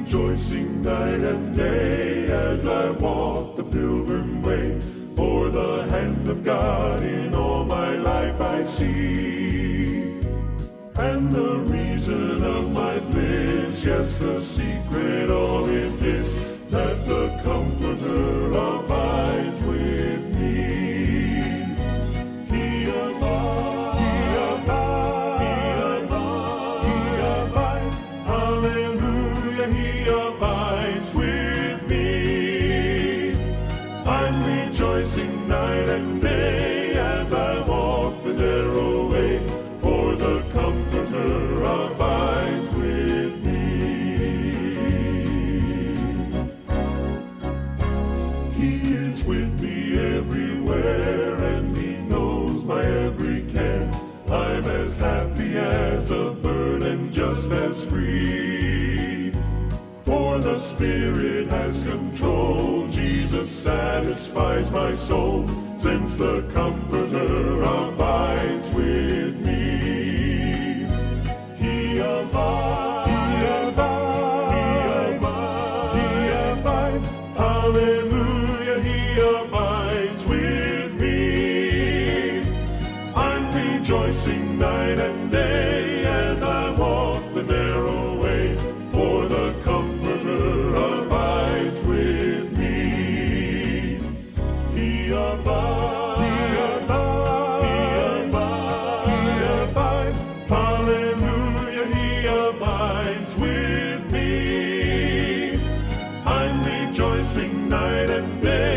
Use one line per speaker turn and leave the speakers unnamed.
rejoicing night and day as I walk the pilgrim way. For the hand of God in all my life I see, and the reason of my bliss, yes, the secret all is this, that the Comforter abides with me. He abides, hallelujah, He abides with me. I'm rejoicing night and day as I walk the narrow way, for the Comforter abides with me. He is with me everywhere, and He knows my every care. I'm as happy as a bird and just as free, for the Spirit has control. Jesus satisfies my soul, since the Comforter abides with me. He abides, hallelujah, He abides with me. I'm rejoicing night and day as I walk the narrow way, for the Comforter abides with me. He abides, hallelujah, He abides with me. I'm rejoicing night and day